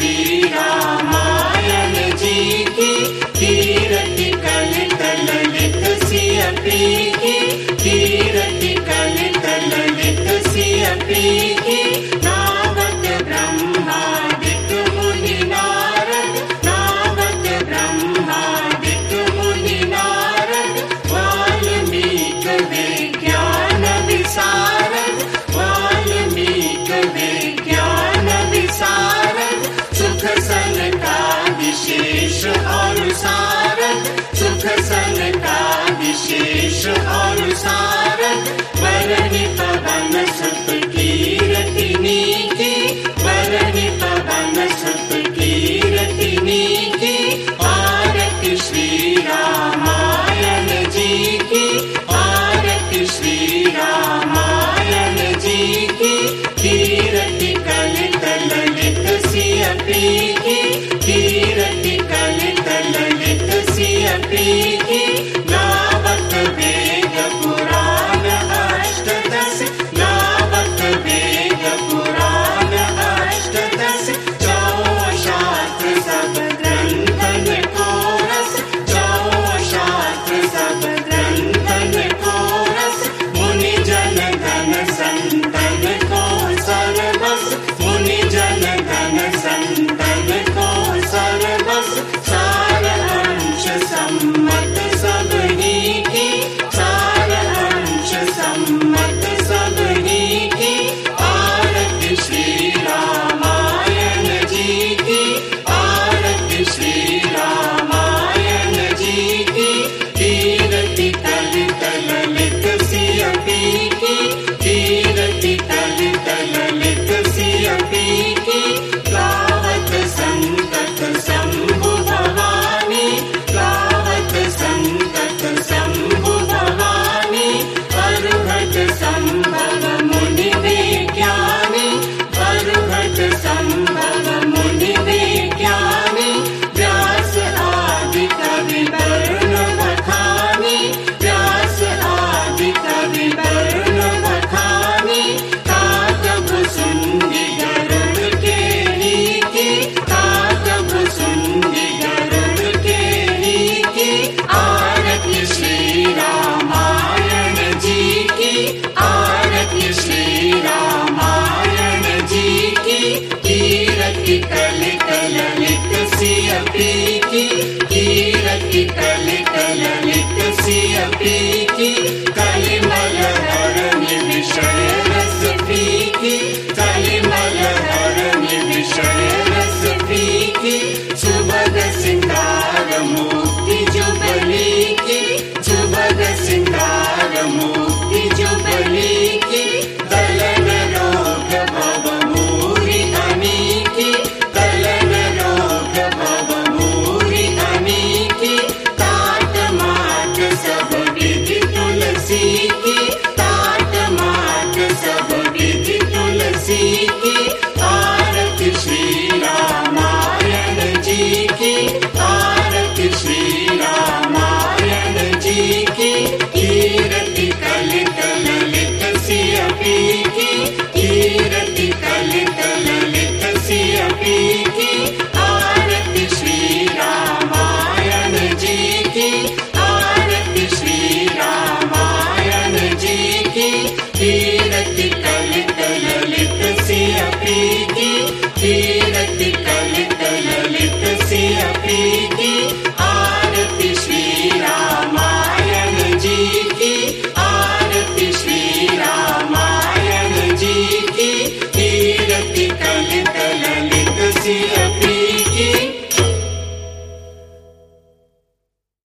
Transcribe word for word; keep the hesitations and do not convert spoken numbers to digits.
श्री रामायण जी की कीर्ति कलित ललित सियपी की कीर्ति कलित ललित सियपी की नावत ब्रह्मादिक मुनि नारद नावत ब्रह्मादिक मुनि नारद वाल्मीकि विज्ञान विशारद वाल्मीकि विज्ञान विशारद सुख सनकादिशेष और सारद सुख सनकादिशेष और सारद वरनि पवन सुत कीर्तिनी की वरनि पवन सुत कीर्तिनी की आरती श्री रामायण जी की आरती श्री रामायण जी की कीर्ति कलित ललित सियपी की कीर्ति कलित ललित सियपी की नावत वेद पुराण अष्टदश नावत वेद पुराण अष्टदश चौ शास्त्र सब ग्रंथन को रस चौ शास्त्र सब ग्रंथन को रस मुनि जन धन संतन को सर्वस मुनि जन धन संतन को सर्वस सार अंश सम्मत सबनी की सार अंश सम्मत सबनी की आरती श्री रामायण जी की आरती श्री रामायण जी की कीर्ति कलित ललित सियपी की कीर्ति कलित ललित सियपी की गावत संतत शंभु भवानी गावत संतत शंभु भवानी अरुहत संभव मुनि विज्ञानी अरुहत संभव मुनि विज्ञानी व्यास आदि कवि वर्ण बखानी व्यास आदि कवि वर्ण बखानी काकभ सुंदी गरुड़ केरी की काकभ सुंदी गरुड़ केरी की आरती श्री रामायण जी की आरती श्री रामायण जी की कीर्ति कलित ललित सियपी की कीर्ति कलित ललित सियपी की कलिमल हरनि विषय रस पी की कलिमल हरनि विषय रस पी की सुभग सिंगार मुक्ति जुबली की सुभग सिंगार मुक्ति जुबली की दलन रोग भव मूरि अनी की दलन रोग भव मूरि अनी की तात माट सब विधि तुलसी की तात माट सब विधि तुलसी की आरती श्री रामायण जी की आरती श्री रामायण जी की कीर्ति कलित ललित सियपी की कीर्ति कलित ललित सियपी की आरती श्री रामायण जी की आरती श्री रामायण जी की कीर्ति कलित ललित सियपी की कीर्ति कलित ललित सियपी